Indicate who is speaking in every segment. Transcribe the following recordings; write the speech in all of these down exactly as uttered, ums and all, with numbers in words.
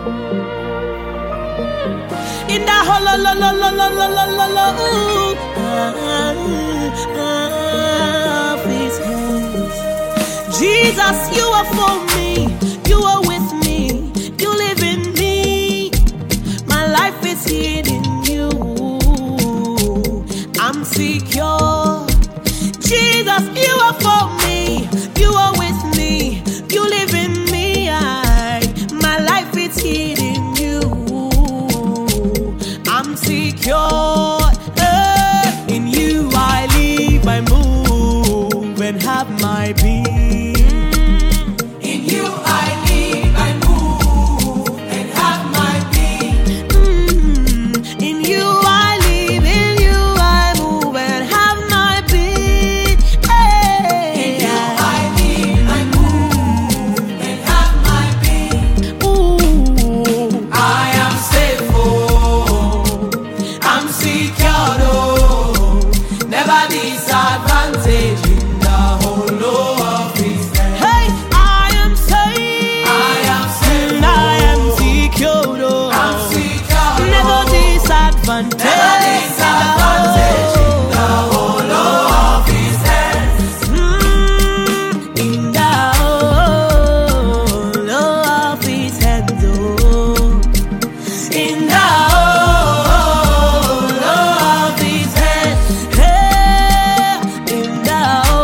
Speaker 1: In the whole lo lo lo lo lo lo lo lo lo ooh, ah, of His hands. Jesus, you are for me, you are with me, you live in me. My life is hid in you. I'm secure. Jesus, you are for me, you are with me, you live in me. I, my life is hid in you. I'm secure. Uh, in you I live, I move, and have my being.
Speaker 2: In you I live, I move, and have my being.
Speaker 1: Mm, in you I live, in you I move, and have my being. Hey.
Speaker 2: In you I live, I move, and have my being.
Speaker 1: Ooh.
Speaker 2: I am safe, oh, I'm secure, oh, never disadvantage in the whole of His hand.
Speaker 1: Hey, I am safe.
Speaker 2: I am safe,
Speaker 1: And I am secure. Oh.
Speaker 2: I'm secure,
Speaker 1: Never
Speaker 2: oh,
Speaker 1: disadvantage.
Speaker 2: never disadvantage in the whole of His hands.
Speaker 1: Mm, in the whole of His hands, oh. In the whole of His hands, hey. In the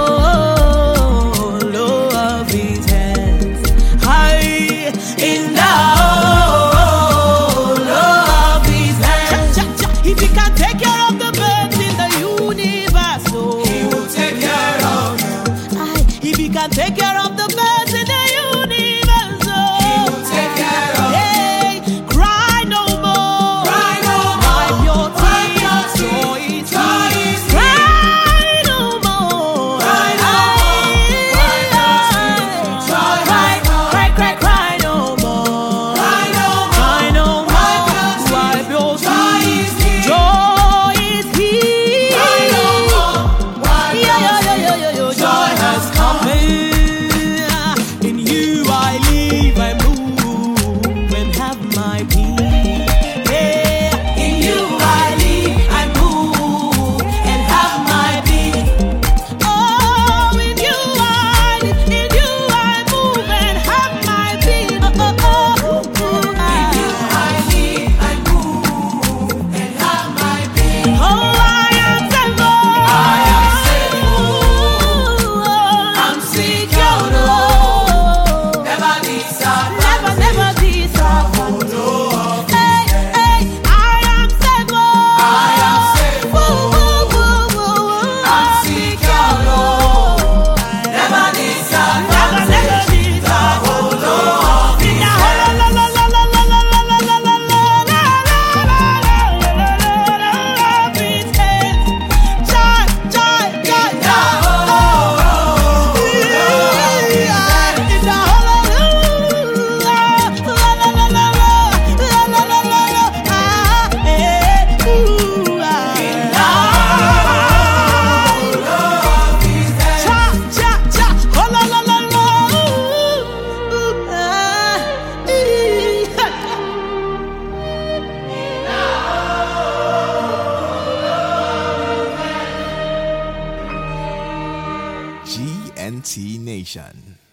Speaker 1: whole of His hands, hi. In the whole of His hands. If He can take care of the birds in the universe, oh.
Speaker 2: He will take care of you.
Speaker 1: Aye, if He can take care of the birds in the universe, oh.
Speaker 2: He will take care of you.
Speaker 1: Hey, cry no more.
Speaker 2: Cry no
Speaker 1: Wipe
Speaker 2: more.
Speaker 1: your
Speaker 2: Wipe
Speaker 1: tears.
Speaker 2: your
Speaker 1: Joy
Speaker 2: tears.
Speaker 1: is
Speaker 2: Joy
Speaker 1: here.
Speaker 2: is
Speaker 1: Cry no more.
Speaker 2: Cry no more. Wipe your tears. Joy
Speaker 1: Cry,
Speaker 2: is more.
Speaker 1: cry, cry, cry no more.
Speaker 2: Cry no more.
Speaker 1: Cry no
Speaker 2: Wipe
Speaker 1: more.
Speaker 2: your tears.
Speaker 1: Wipe your
Speaker 2: Joy
Speaker 1: tears.
Speaker 2: is here.
Speaker 1: Joy is here.
Speaker 2: Cry no more. Wipe
Speaker 1: Yeah,
Speaker 2: your
Speaker 1: yeah, yeah,
Speaker 2: tears.
Speaker 1: yeah, yeah, yeah.
Speaker 2: Joy
Speaker 1: Joy has
Speaker 2: has
Speaker 1: come in. In you I live, I move, and have my being. Yeah.
Speaker 2: In you I live, I move, and have my being.
Speaker 1: Oh, in you I live, in you I move, and have my being. Oh, oh, oh, oh,
Speaker 2: In you
Speaker 1: I,
Speaker 2: I live, I move, and have my being.
Speaker 1: oh, I am saved.
Speaker 2: I am saved. I'm secure, oh, never
Speaker 1: Never,
Speaker 2: disadvantage.
Speaker 1: never disappoint. Hey, hey, I am saved.
Speaker 2: I am saved.
Speaker 1: Ooh, ooh, ooh, ooh.
Speaker 2: I'm secure, oh, never disadvantage.
Speaker 1: Never, never disappoint. In the whole la, la, la, la, la, la, la, la, la, la, la, of His hands. Joy, joy, joy, joy. In the whole la, la, la, la, la, la, la, la, la, la, ah, eh, ooh, ah. Cha, cha, cha, oh, la, la, la, la, ooh, ah, ee, ha.
Speaker 3: G N T Nation.